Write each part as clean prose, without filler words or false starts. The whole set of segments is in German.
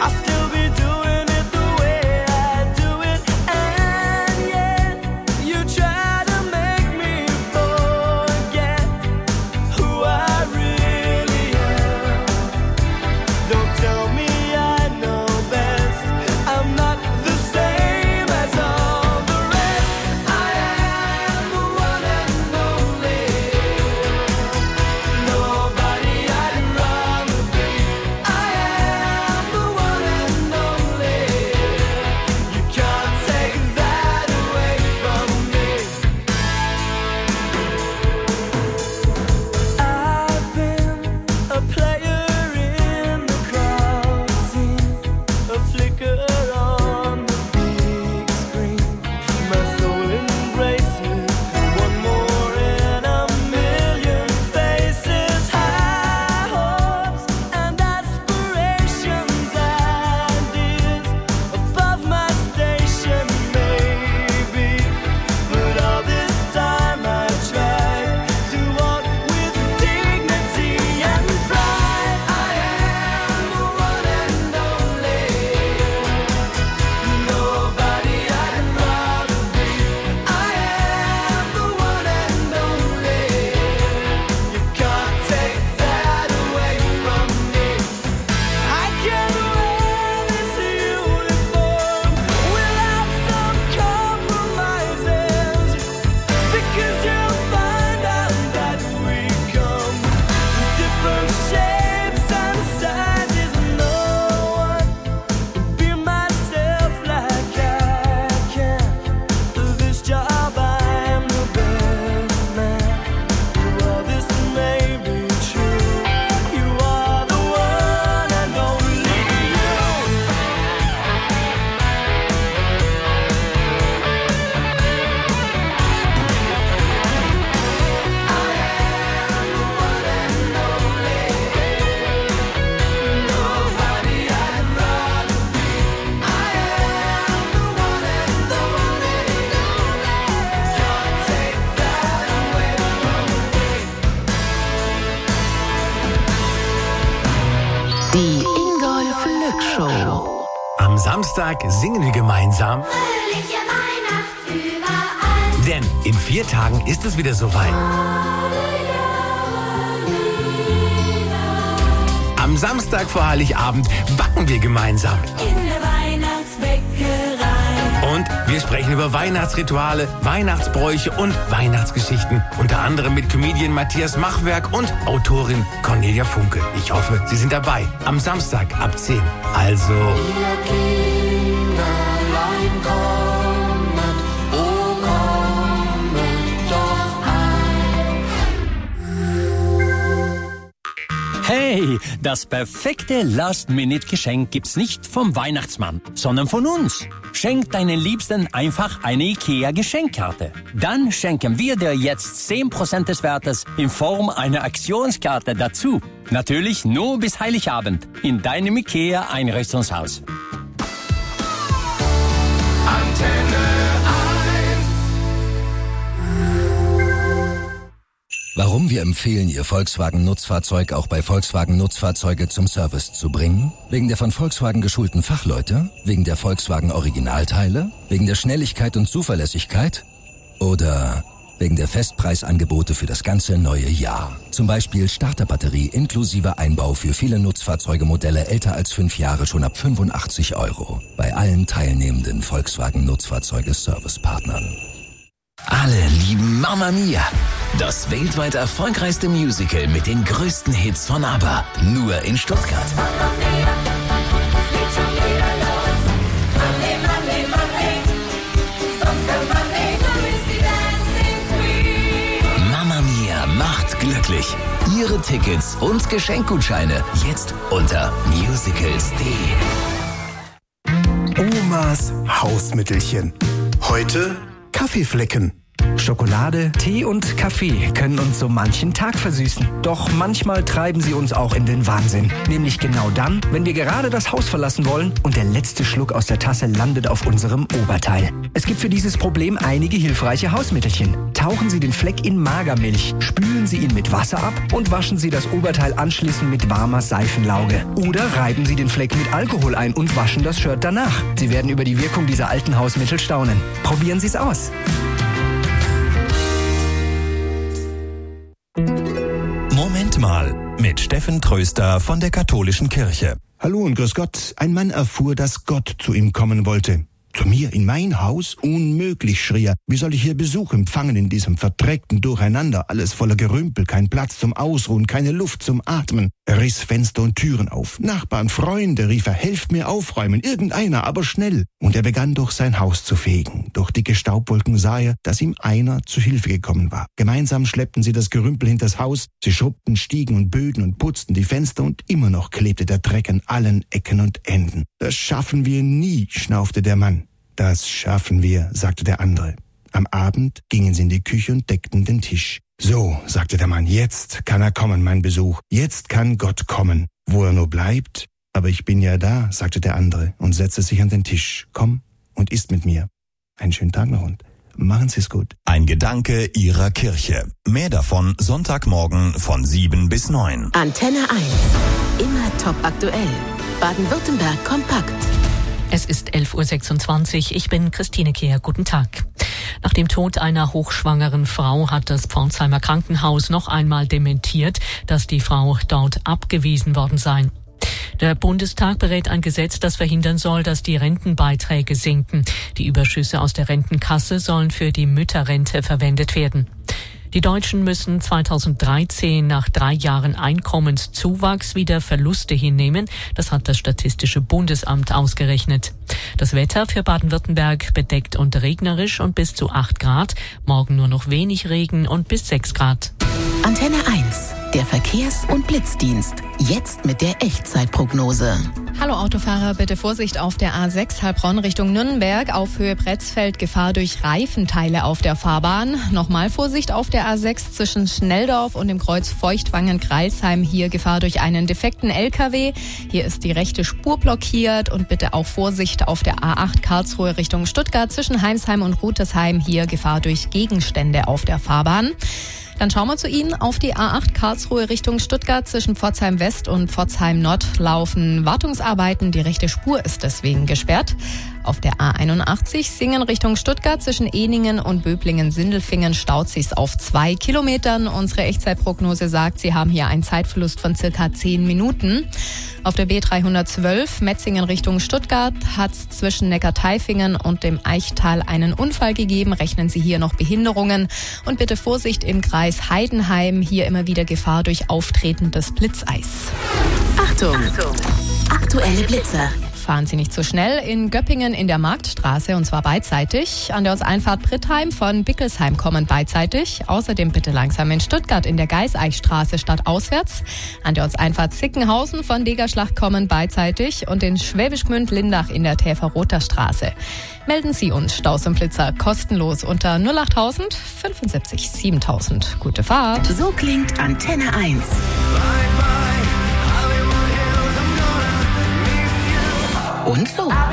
Samstag singen wir gemeinsam. Fröhliche Weihnacht überall. Denn in 4 Tagen ist es wieder soweit. Am Samstag vor Heiligabend backen wir gemeinsam. In der Weihnachtsbäckerei. Und wir sprechen über Weihnachtsrituale, Weihnachtsbräuche und Weihnachtsgeschichten. Unter anderem mit Comedian Matthias Machwerk und Autorin Cornelia Funke. Ich hoffe, Sie sind dabei. Am Samstag ab 10. Also... Ihr Kinderlein kommet, oh kommet doch ein. Hey, das perfekte Last-Minute-Geschenk gibt's nicht vom Weihnachtsmann, sondern von uns. Schenk deinen Liebsten einfach eine IKEA-Geschenkkarte. Dann schenken wir dir jetzt 10% des Wertes in Form einer Aktionskarte dazu. Natürlich nur bis Heiligabend in deinem IKEA-Einrichtungshaus. Antenne 1. Warum wir empfehlen, Ihr Volkswagen-Nutzfahrzeug auch bei Volkswagen Nutzfahrzeuge zum Service zu bringen? Wegen der von Volkswagen geschulten Fachleute? Wegen der Volkswagen Originalteile? Wegen der Schnelligkeit und Zuverlässigkeit? Oder wegen der Festpreisangebote für das ganze neue Jahr? Zum Beispiel Starterbatterie inklusive Einbau für viele Nutzfahrzeugemodelle älter als 5 Jahre schon ab 85 € bei allen teilnehmenden Volkswagen Nutzfahrzeuge-Servicepartnern. Alle lieben Mamma Mia. Das weltweit erfolgreichste Musical mit den größten Hits von ABBA. Nur in Stuttgart. Mamma Mia, es geht schon wieder los. Mamma, Mamma, Mamma, sonst kann man nicht, du bist die Dancing Queen. Mamma Mia macht glücklich. Ihre Tickets und Geschenkgutscheine jetzt unter musicals.de. Omas Hausmittelchen. Heute Kaffeeflecken. Schokolade, Tee und Kaffee können uns so manchen Tag versüßen. Doch manchmal treiben sie uns auch in den Wahnsinn. Nämlich genau dann, wenn wir gerade das Haus verlassen wollen und der letzte Schluck aus der Tasse landet auf unserem Oberteil. Es gibt für dieses Problem einige hilfreiche Hausmittelchen. Tauchen Sie den Fleck in Magermilch, spülen Sie ihn mit Wasser ab und waschen Sie das Oberteil anschließend mit warmer Seifenlauge. Oder reiben Sie den Fleck mit Alkohol ein und waschen das Shirt danach. Sie werden über die Wirkung dieser alten Hausmittel staunen. Probieren Sie es aus. Moment mal, mit Steffen Tröster von der Katholischen Kirche. Hallo und grüß Gott. Ein Mann erfuhr, dass Gott zu ihm kommen wollte. Zu mir in mein Haus? Unmöglich, schrie er. Wie soll ich hier Besuch empfangen in diesem verdreckten Durcheinander? Alles voller Gerümpel, kein Platz zum Ausruhen, keine Luft zum Atmen. Er riss Fenster und Türen auf. Nachbarn, Freunde, rief er, helft mir aufräumen, irgendeiner, aber schnell. Und er begann durch sein Haus zu fegen. Durch dicke Staubwolken sah er, dass ihm einer zu Hilfe gekommen war. Gemeinsam schleppten sie das Gerümpel hinters Haus. Sie schrubbten Stiegen und Böden und putzten die Fenster und immer noch klebte der Dreck an allen Ecken und Enden. Das schaffen wir nie, schnaufte der Mann. Das schaffen wir, sagte der andere. Am Abend gingen sie in die Küche und deckten den Tisch. So, sagte der Mann, jetzt kann er kommen, mein Besuch. Jetzt kann Gott kommen. Wo er nur bleibt? Aber ich bin ja da, sagte der andere und setzte sich an den Tisch. Komm und isst mit mir. Einen schönen Tag noch und machen Sie es gut. Ein Gedanke Ihrer Kirche. Mehr davon Sonntagmorgen von 7 bis 9. Antenne 1. Immer top aktuell. Baden-Württemberg kompakt. Es ist 11.26 Uhr. Ich bin Christine Kehr. Guten Tag. Nach dem Tod einer hochschwangeren Frau hat das Pforzheimer Krankenhaus noch einmal dementiert, dass die Frau dort abgewiesen worden sei. Der Bundestag berät ein Gesetz, das verhindern soll, dass die Rentenbeiträge sinken. Die Überschüsse aus der Rentenkasse sollen für die Mütterrente verwendet werden. Die Deutschen müssen 2013 nach 3 Jahren Einkommenszuwachs wieder Verluste hinnehmen. Das hat das Statistische Bundesamt ausgerechnet. Das Wetter für Baden-Württemberg bedeckt und regnerisch und bis zu 8 Grad. Morgen nur noch wenig Regen und bis 6 Grad. Antenne 1. Der Verkehrs- und Blitzdienst. Jetzt mit der Echtzeitprognose. Hallo Autofahrer, bitte Vorsicht auf der A6 Heilbronn Richtung Nürnberg. Auf Höhe Pretzfeld Gefahr durch Reifenteile auf der Fahrbahn. Nochmal Vorsicht auf der A6 zwischen Schnelldorf und dem Kreuz Feuchtwangen-Greilsheim. Hier Gefahr durch einen defekten LKW. Hier ist die rechte Spur blockiert. Und bitte auch Vorsicht auf der A8 Karlsruhe Richtung Stuttgart zwischen Heimsheim und Rütersheim. Hier Gefahr durch Gegenstände auf der Fahrbahn. Dann schauen wir zu Ihnen. Auf die A8 Karlsruhe Richtung Stuttgart zwischen Pforzheim West und Pforzheim Nord laufen Wartungsarbeiten. Die rechte Spur ist deswegen gesperrt. Auf der A81 Singen Richtung Stuttgart zwischen Ehningen und Böblingen-Sindelfingen staut sich's auf 2 Kilometern. Unsere Echtzeitprognose sagt, Sie haben hier einen Zeitverlust von circa 10 Minuten. Auf der B312 Metzingen Richtung Stuttgart hat's zwischen Neckartaifingen und dem Eichtal einen Unfall gegeben. Rechnen Sie hier noch Behinderungen. Und bitte Vorsicht im Kreis Heidenheim. Hier immer wieder Gefahr durch auftretendes Blitzeis. Achtung! Aktuelle Blitzer. Fahren Sie nicht zu schnell. In Göppingen in der Marktstraße, und zwar beidseitig. An der Ortseinfahrt Brittheim von Bickelsheim kommen beidseitig. Außerdem bitte langsam in Stuttgart in der Geiseichstraße stadtauswärts. An der Ortseinfahrt Zickenhausen von Degerschlacht kommen beidseitig. Und in Schwäbisch Gmünd-Lindach in der Täfer-Rother Straße. Melden Sie uns Staus und Blitzer kostenlos unter 08000 75 7000. Gute Fahrt. So klingt Antenne 1. Und so. Und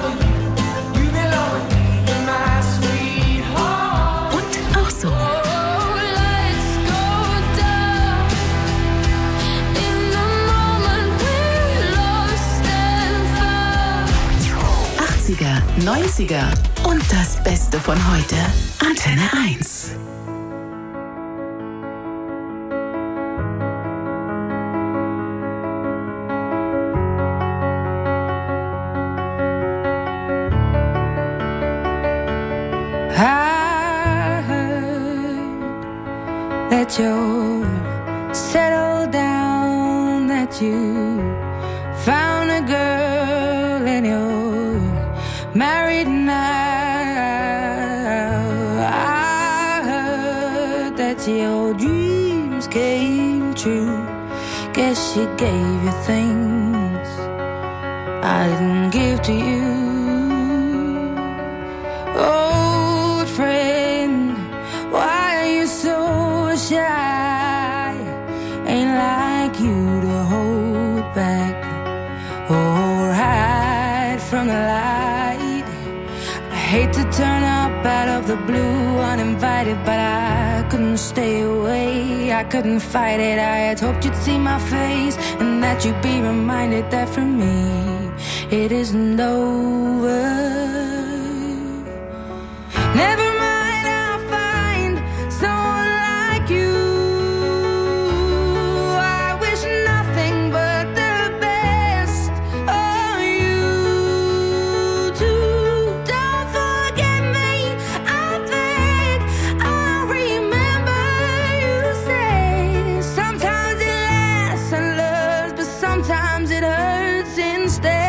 auch so. 80er, 90er und das Beste von heute. Antenne 1. That you're settled down, that you found a girl and you're married now. I heard that your dreams came true. Guess she gave you things I didn't give to you. Old friend, from the light. I hate to turn up out of the blue uninvited, but I couldn't stay away, I couldn't fight it. I had hoped you'd see my face and that you'd be reminded that for me it isn't over. Never mind, I'll find someone like you. I wish nothing but the best for you too. Don't forget me, I think I'll remember you say sometimes it lasts and loves, but sometimes it hurts instead.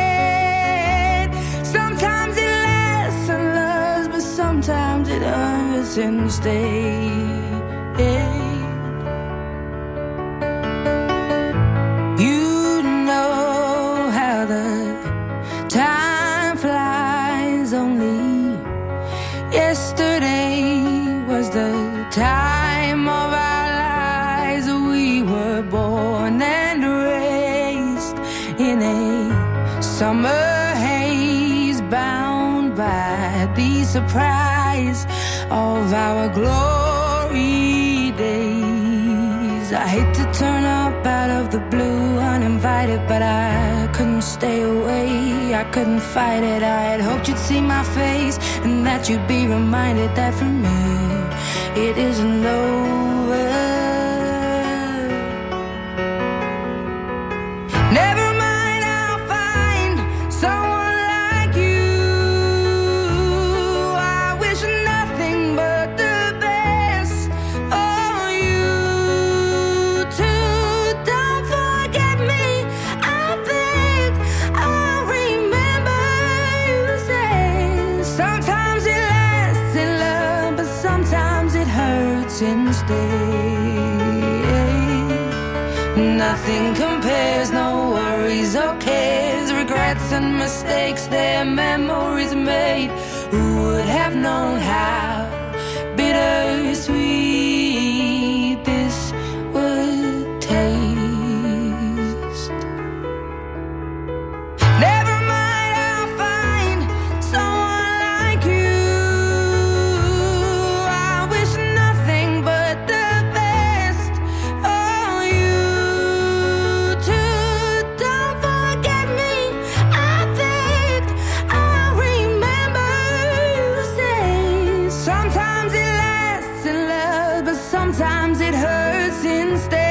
Sometimes it lasts and loves, but sometimes it hurts instead. You know how the time flies. Only yesterday was the time of our lives. We were born and raised in a summer haze, bound by the surprise of our glory days. I hate to turn up out of the blue uninvited, but I couldn't stay away, I couldn't fight it. I had hoped you'd see my face and that you'd be reminded that for me it isn't over. Never mind, I'll find someone like you. I wish nothing but the best for you too. Don't forget me, I think I'll remember you say sometimes it lasts in love, but sometimes it hurts instead. Nothing compares, no worries or cares, regrets and mistakes, their memories made. Who would have known how bittersweet this would taste? Never mind, I'll find someone like you. I wish nothing but the best for you too. Don't forget me, I think I'll remember you say sometimes it lasts in love, but sometimes it hurts instead.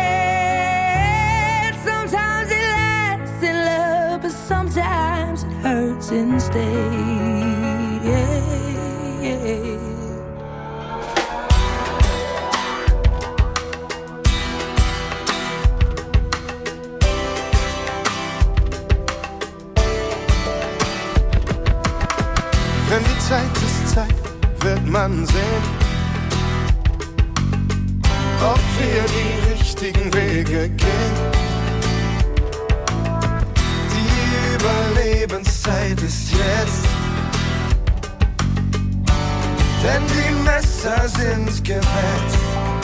Sometimes it lasts in love, but sometimes it hurts instead. Wenn die Zeit ist Zeit, wird man sehen, ob wir die richtigen Wege gehen. Die Überlebenszeit ist jetzt, denn die Messer sind gewetzt.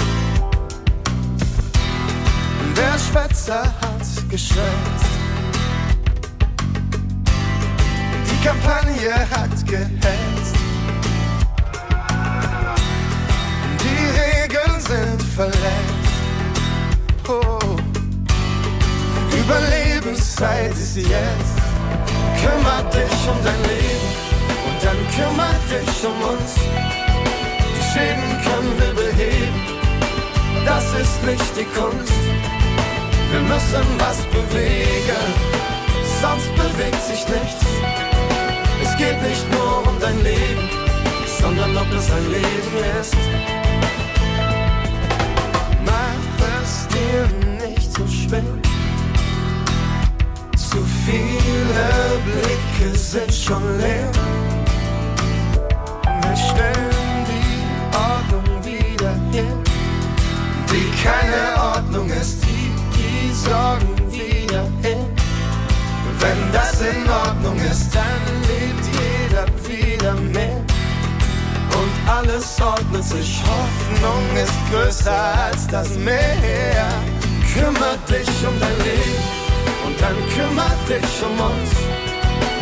Der Schwätzer hat geschwätzt, die Kampagne hat gehetzt, die Regeln sind verletzt. Oh, Überlebenszeit ist jetzt. Kümmer dich um dein Leben und dann kümmer dich um uns. Die Schäden können wir beheben, das ist nicht die Kunst. Wir müssen was bewegen, sonst bewegt sich nichts. Es geht nicht nur um dein Leben, sondern ob es ein Leben ist. Mach es dir nicht so schwer. Zu viele Blicke sind schon leer. Wir stellen die Ordnung wieder her, die keine Ordnung ist, die Sorgen wieder her. Wenn das in Ordnung ist, dann lebt jeder wieder mehr. Und alles ordnet sich, Hoffnung ist größer als das Meer. Kümmer dich um dein Leben und dann kümmer dich um uns.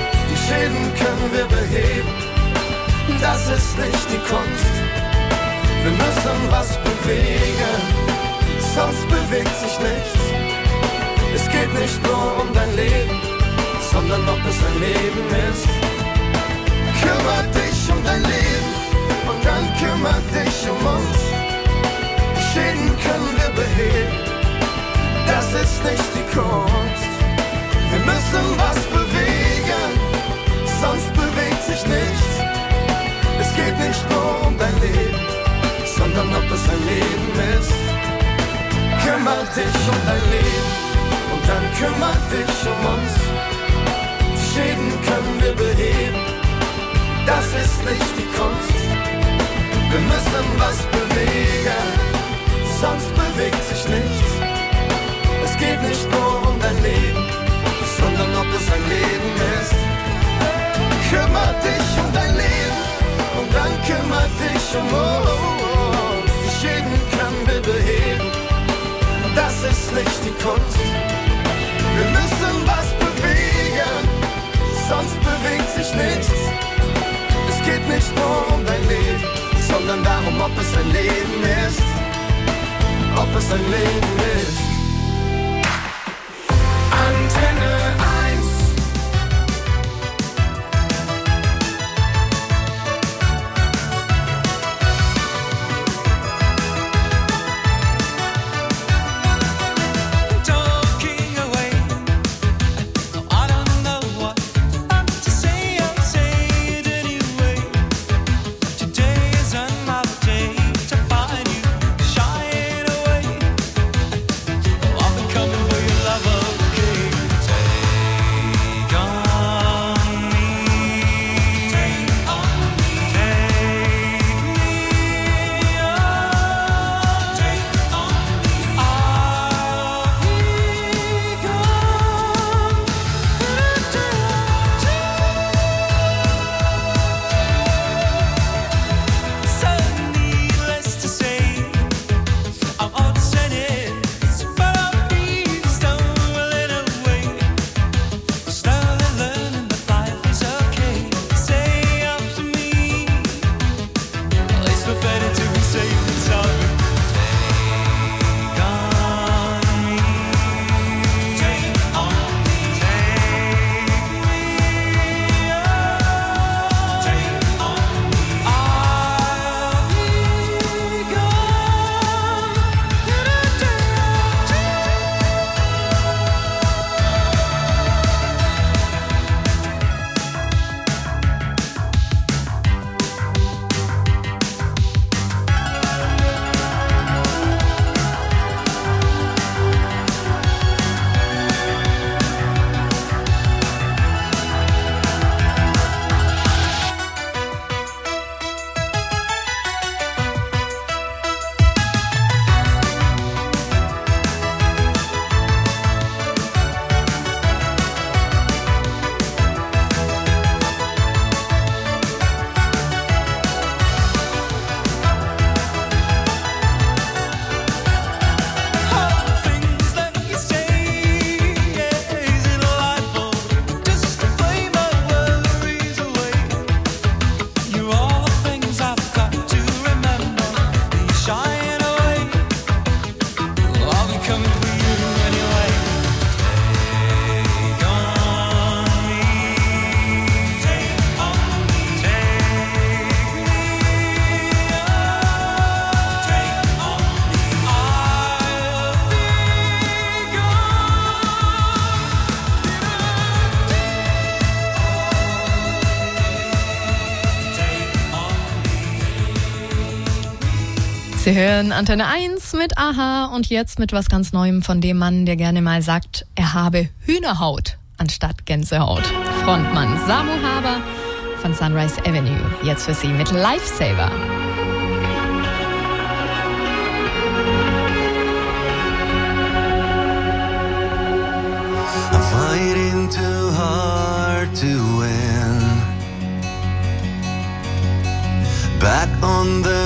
Schäden können wir beheben, das ist nicht die Kunst. Wir müssen was bewegen, sonst bewegt sich nichts. Es geht nicht nur um dein Leben, sondern ob es ein Leben ist. Kümmer dich um dein Leben und dann kümmer dich um uns. Die Schäden können wir beheben, das ist nicht die Kunst. Wir müssen was bewegen, sonst bewegt sich nichts. Es geht nicht nur um dein Leben, sondern ob es ein Leben ist. Kümmer dich um dein Leben und dann kümmer dich um uns. Die Schäden können wir beheben, das ist nicht die Kunst. Wir müssen was bewegen, sonst bewegt sich nichts. Es geht nicht nur um dein Leben, sondern ob es ein Leben ist. Kümmer dich um dein Leben und dann kümmer dich um uns. Die Schäden können wir beheben, das ist nicht die Kunst. Wir müssen was bewegen, sonst bewegt sich nichts. Es geht nicht nur um dein Leben, sondern darum, ob es ein Leben ist. Ob es ein Leben ist. Antenne 1. Sie hören Antenne 1 mit Aha und jetzt mit was ganz Neuem von dem Mann, der gerne mal sagt, er habe Hühnerhaut anstatt Gänsehaut. Frontmann Samu Haber von Sunrise Avenue. Jetzt für Sie mit Lifesaver. I'm fighting too hard to win. Back on the